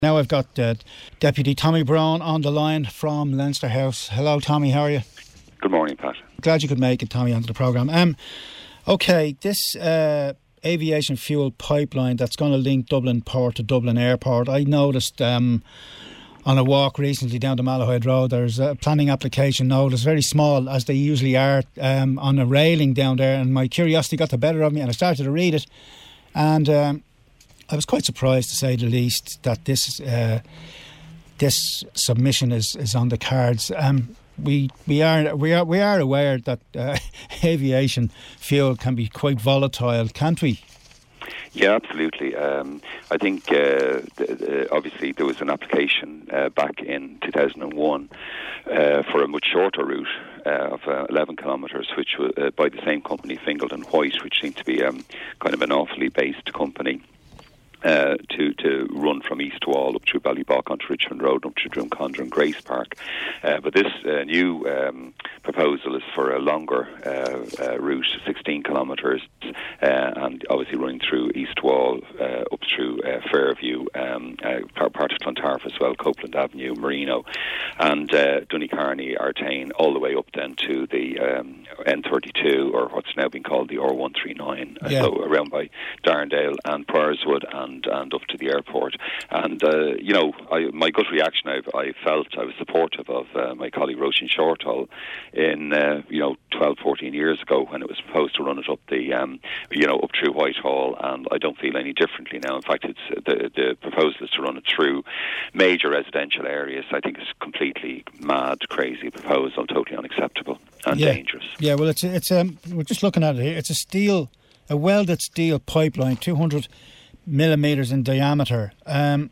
Now I've got Deputy Tommy Brown on the line from Leinster House. Hello, Tommy, how are you? Good morning, Pat. Glad you could make it, Tommy, onto the programme. OK, this aviation fuel pipeline that's going to link Dublin Port to Dublin Airport, I noticed on a walk recently down the Malahide Road, there's a planning application notice, very small, as they usually are, on a railing down there, and my curiosity got the better of me and I started to read it, and I was quite surprised, to say the least, that this submission is on the cards. We are aware that aviation fuel can be quite volatile, can't we? Yeah, absolutely. I think obviously there was an application back in 2001 for a much shorter route of 11 kilometres, which was by the same company, Fingal and White, which seemed to be kind of an awfully based company. To run from East Wall up through Ballybock onto Richmond Road up to Drumcondra and Grace Park. But this new proposal is for a longer route, 16 kilometres, and obviously running through East Wall up through Fairview, part of Clontarf as well, Copeland Avenue, Marino, and Dooneycarney, Artane, all the way up then to the N32, or what's now been called the R139, so around by Darndale and Priorswood and up to the airport. And my gut reaction, I felt I was supportive of my colleague Roisin Shortall in 12, 14 years ago when it was proposed to run it up the up through Whitehall, and I don't feel any differently now. In fact, it's the proposal is to run it through major residential areas. I think it's a completely mad, crazy proposal, totally unacceptable and dangerous. Yeah, well, it's we're just looking at it here. It's a welded steel pipeline, 200 millimetres in diameter. We're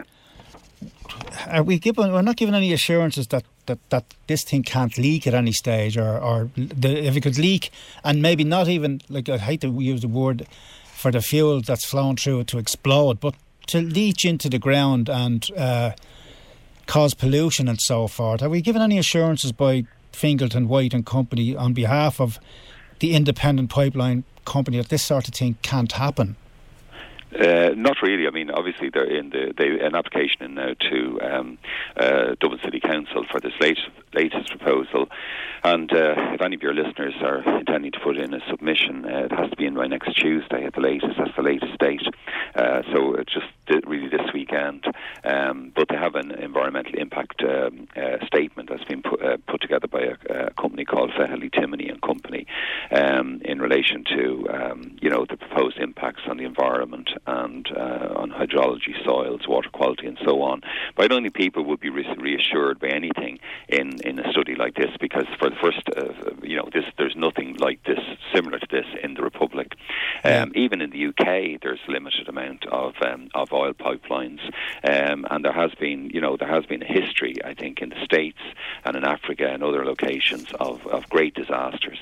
not given any assurances that this thing can't leak at any stage, or if it could leak, and maybe not even, like, I hate to use the word for the fuel that's flowing through it to explode, but to leach into the ground and cause pollution and so forth. Are we given any assurances by Fingleton, White and Company on behalf of the independent pipeline company that this sort of thing can't happen? Not really. I mean, obviously they're in an application in now to Dublin City Council for this latest proposal, and if any of your listeners are intending to put in a submission, it has to be in by next Tuesday at the latest. That's the latest date. So it's just really this weekend. But they have an environmental impact statement that's been put together by a company called Feherty Timoney and Company in relation to the proposed impacts on the environment and on hydrology, soils, water quality and so on. But I don't think people would be reassured by anything in a study like this, because for the first, there's nothing like this, similar to this in the Republic. Even in the UK, there's a limited amount of oil pipelines, and there has been a history, I think, in the States and in Africa and other locations of great disasters.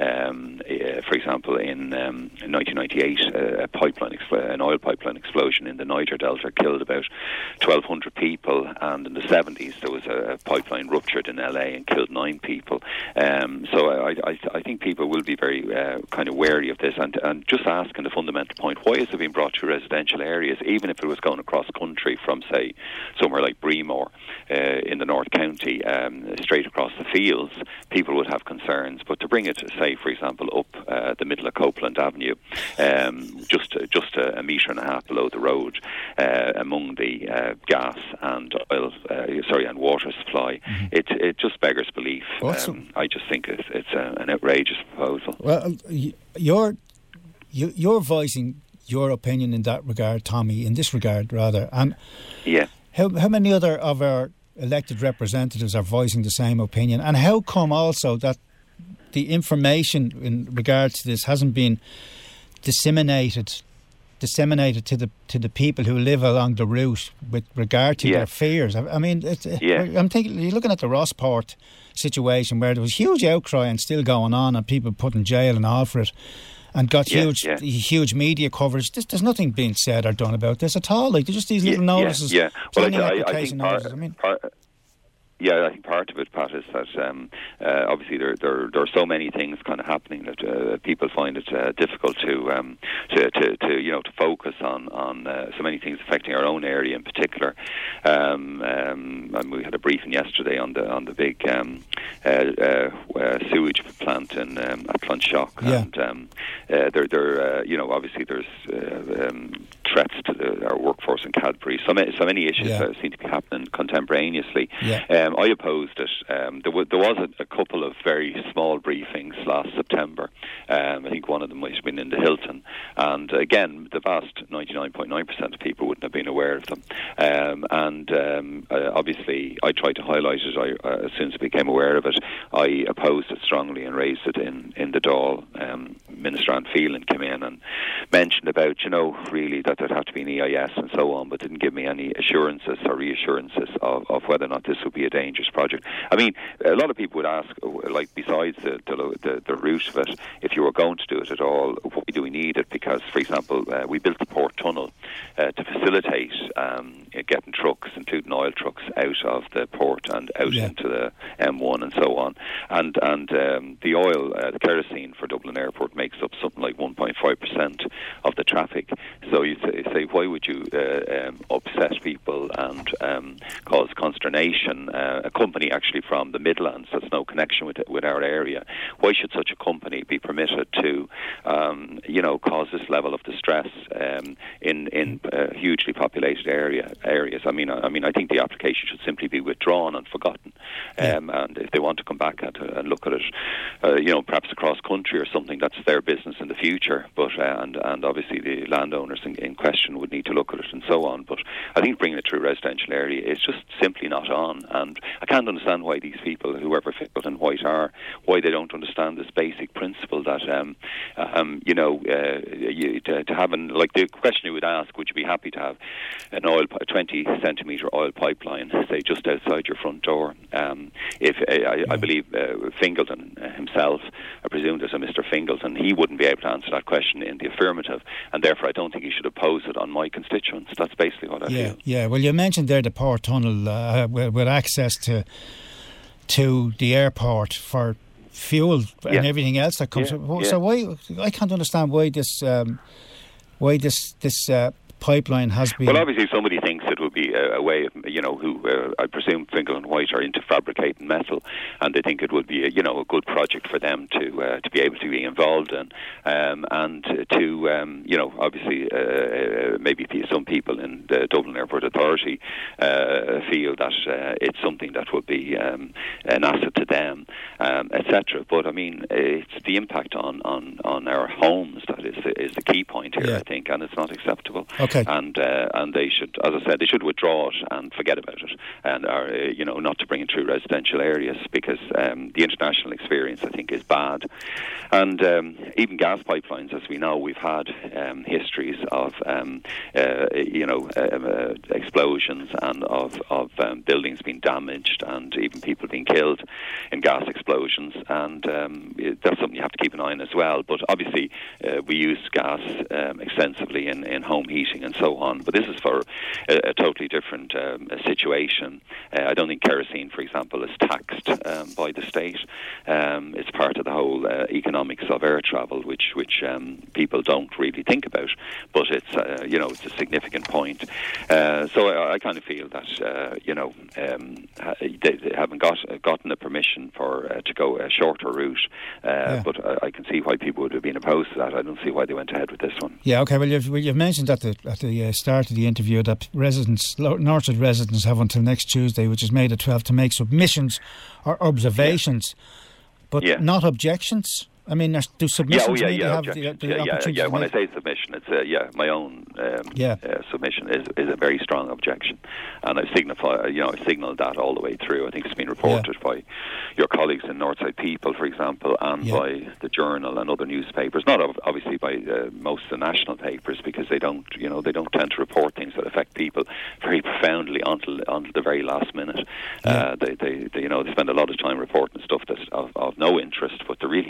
For example, in 1998, an oil pipeline explosion in the Niger Delta killed about 1,200 people, and in the 70s there was a pipeline ruptured in LA and killed 9 people. So I think people will be very kind of wary of this, and just asking the fundamental point: why is it being brought to residential areas? Even if it was going across country from, say, somewhere like Breamore in the North County, straight across the fields, people would have concerns. But to bring it, say, for example, up the middle of Copeland Avenue, just a metre and a half below the road, among the gas and oil, and water supply, it just beggars belief. I just think it's an outrageous proposal. Well, you're voicing your opinion in that regard, Tommy, in this regard rather, and how many other of our elected representatives are voicing the same opinion, and how come also that the information in regard to this hasn't been disseminated to the people who live along the route with regard to their fears? I mean, I'm thinking, you're looking at the Rossport situation where there was huge outcry and still going on, and people put in jail and all for it, and got huge media coverage. There's nothing being said or done about this at all. Like, they're just these little notices. Well, I think I think part of it, Pat, is that obviously there are so many things kind of happening that people find it difficult to focus on so many things affecting our own area in particular. And we had a briefing yesterday on the big sewage plant at Clonshock, and obviously there's threats to our workforce in Cadbury. So many issues seem to be happening contemporaneously. I opposed it. There was a couple of very small briefings last September. I think one of them might have been in the Hilton, and again, the vast 99.9% of people wouldn't have been aware of them. Obviously, I tried to highlight it. As soon as I became aware of it, I opposed it strongly and raised it in the Dáil. Minister Anne Phelan came in and mentioned about, really that there'd have to be an EIS and so on, but didn't give me any assurances or reassurances of whether or not this would be a dangerous project. I mean, a lot of people would ask, like, besides the route of it, if you were going to do it at all, why do we need it? Because, for example, we built the port tunnel to facilitate getting trucks, including oil trucks, out of the port and out into the M1 and so on. And the oil, the kerosene for Dublin Airport makes up something like 1.5% of the traffic. So you say, why would you upset people and cause consternation? A company actually from the Midlands that's no connection with our area, why should such a company be permitted to cause this level of distress in hugely populated areas? I mean, I think the application should simply be withdrawn and forgotten. And if they want to come back and look at it, perhaps across country or something, that's their business in the future. But and obviously the landowners in question would need to look at it and so on. But I think bringing it through a residential area is just simply not on. And I can't understand why these people, whoever Fickle and White are, why they don't understand this basic principle that to have like the question you would ask, would you be happy to have a 20 centimetre oil pipeline, say, just outside your front door? I believe Fingleton himself, I presume there's a Mr. Fingleton, he wouldn't be able to answer that question in the affirmative, and therefore I don't think he should oppose it on my constituents. That's basically what I feel. Yeah, well, you mentioned there the port tunnel with access to the airport for fuel and everything else that comes. So why, I can't understand why this pipeline has been... Well, obviously somebody thinks it would be a way of, I presume Fingal and White are into fabricating metal, and they think it would be a good project for them to be able to be involved in, and to obviously maybe some people in the Dublin Airport Authority feel that it's something that would be an asset to them, etc. But I mean, it's the impact on our homes that is the key point here, I think, and it's not acceptable. Okay. And they should, as I said, they should withdraw it and forget about it, and not to bring it through residential areas, because the international experience, I think, is bad. And even gas pipelines, as we know, we've had histories of explosions and of buildings being damaged and even people being killed in gas explosions, and that's something you have to keep an eye on as well. But obviously we use gas extensively in home heating and so on, but this is for a totally different situation. I don't think kerosene, for example, is taxed by the state. It's part of the whole economics of air travel, which people don't really think about, but it's it's a significant point. So I kind of feel that they haven't gotten a permission to go a shorter route, but I can see why people would have been opposed to that. I don't see why they went ahead with this one. Yeah, okay. Well, you've mentioned at the start of the interview that Northwood residents have until next Tuesday, which is May the 12th, to make submissions or observations, but not objections. I mean, do submissions mean to have the opportunity? Yeah, when I say submission, it's my own submission is a very strong objection, and I've signalled that all the way through. I think it's been reported by your colleagues in Northside People, for example, and by the Journal and other newspapers. Not obviously by most of the national papers, because they don't tend to report things that affect people very profoundly until the very last minute. They spend a lot of time reporting stuff that's of no interest, but the really important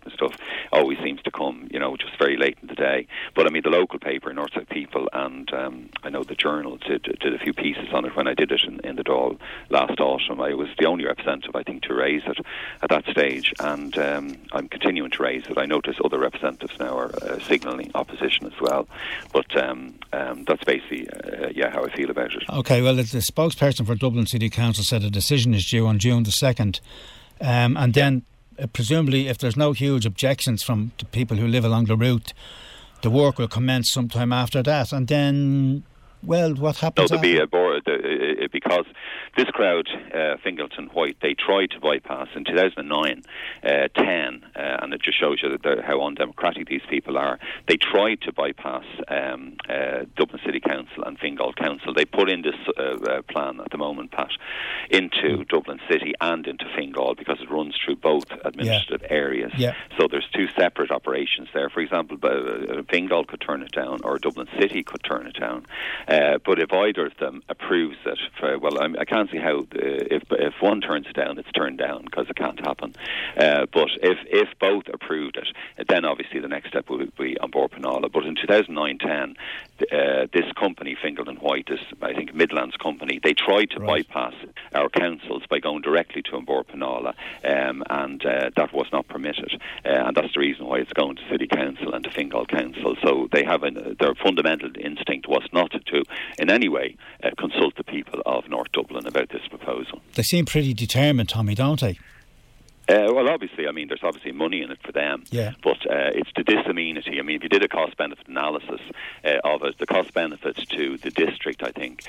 of stuff always seems to come, just very late in the day. But I mean, the local paper, Northside People, and I know the Journal did a few pieces on it when I did it in the Dáil last autumn. I was the only representative, I think, to raise it at that stage, and I'm continuing to raise it. I notice other representatives now are signalling opposition as well. But that's basically, how I feel about it. Okay, well, the spokesperson for Dublin City Council said a decision is due on June the 2nd. And then, presumably, if there's no huge objections from the people who live along the route, the work will commence sometime after that. And then, well, what happens? No, there'll be because this crowd, Fingleton White, they tried to bypass in 2009, 10, and it just shows you how undemocratic these people are. They tried to bypass Dublin City Council and Fingal Council. They put in this plan at the moment, Pat, into Dublin City and into Fingal because it runs through both administrative areas. Yeah. So there's two separate operations there. For example, Fingal could turn it down, or Dublin City could turn it down. But if either of them approves it, I can't see how if one turns it down, it's turned down because it can't happen. But if both approved it, then obviously the next step will be on board Penala. But in 2009-10, this company, Fingleton White, this I think Midlands company, they tried to bypass our councils by going directly to Bord Penala, and that was not permitted. And that's the reason why it's going to City Council and to Fingal Council. So they have their fundamental instinct was not to in any way consult the people of North Dublin about this proposal. They seem pretty determined, Tommy, don't they? Well, obviously, I mean, there's obviously money in it for them, but it's the disamenity. I mean, if you did a cost-benefit analysis of it, the cost-benefits to the district, I think,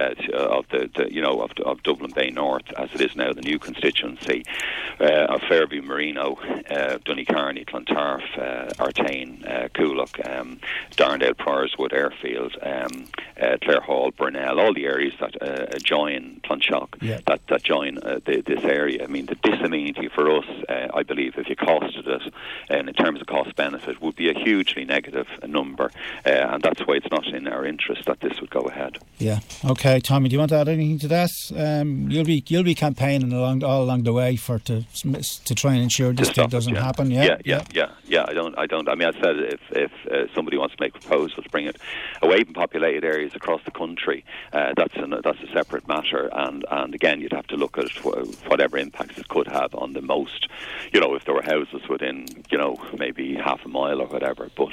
of Dublin Bay North, as it is now, the new constituency of Fairview, Marino, Dooneycarney, Clontarf, Artane, Coolock, Darndale, Priorswood, Airfield, Clare Hall, Burnell, all the areas that join Clonshock, that join this area. I mean, the disamenity for us, I believe, if you costed it, and in terms of cost benefit, would be a hugely negative number, and that's why it's not in our interest that this would go ahead. Yeah. Okay, Tommy, do you want to add anything to that? You'll be campaigning all along the way to try and ensure this thing doesn't happen. Yeah. I don't. I mean, I said if somebody wants to make proposals, bring it away from populated areas across the country. That's a separate matter, and again, you'd have to look at whatever impacts it could have on the most. If there were houses within, maybe half a mile or whatever, but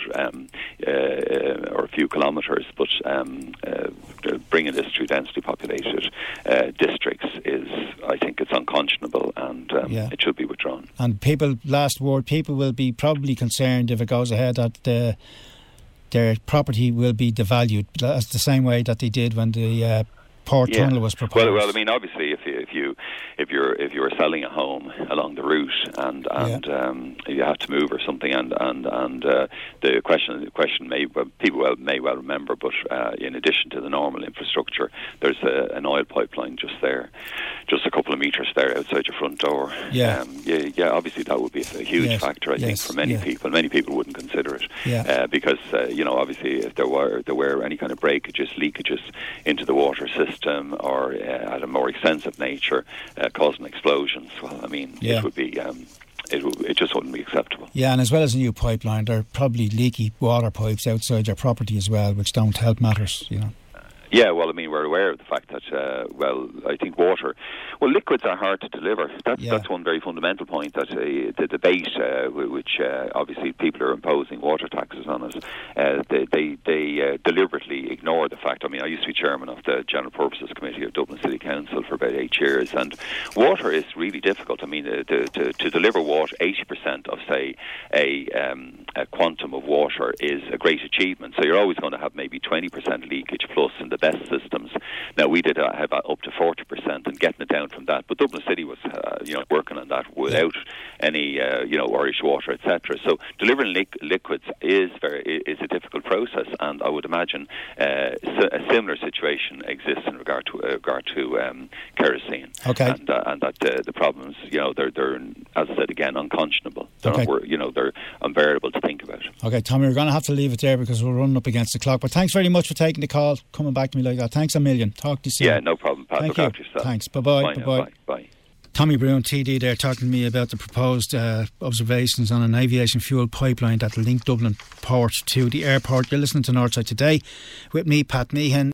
or a few kilometres, but bringing this through densely populated districts is, I think, it's unconscionable, and it should be withdrawn. And people will be probably concerned if it goes ahead that their property will be devalued. That's the same way that they did when the Port Tunnel was proposed. Well, I mean, obviously, if you were selling a home along the route and you had to move or something, and the question people may well remember, but in addition to the normal infrastructure, there's an oil pipeline just a couple of metres there outside your front door. Obviously that would be a huge factor, I think, for many people. Many people wouldn't consider it because obviously if there were any kind of breakages, leakages into the water system, or at a more extensive nature, causing explosions, well, I mean, it would be it just wouldn't be acceptable. Yeah, and as well as a new pipeline, there are probably leaky water pipes outside your property as well, which don't help matters, Yeah, well, I mean, we're aware of the fact that, I think liquids are hard to deliver. That's one very fundamental point, that the debate, which obviously people are imposing water taxes on us, they deliberately ignore the fact. I mean, I used to be chairman of the General Purposes Committee of Dublin City Council for about 8 years, and water is really difficult. I mean, to deliver water, 80% of, say, a quantum of water is a great achievement. So you're always going to have maybe 20% leakage plus in the best systems. Now, we did have up to 40% and getting it down from that, but Dublin City was working on that without any Irish water, etc. So delivering liquids is a difficult process, and I would imagine a similar situation exists in regard to kerosene. Okay. And that the problems, they're, as I said again, unconscionable. They're unbearable to think about. Okay, Tommy, we're going to have to leave it there because we're running up against the clock. But thanks very much for taking the call, coming back to me like that. Thanks a million. Talk to you soon. Yeah, no problem, Pat. Look after yourself. Thanks. Bye-bye. Bye. Tommy Brown, TD, there talking to me about the proposed observations on an aviation fuel pipeline that will link Dublin Port to the airport. You're listening to Northside Today with me, Pat Meehan.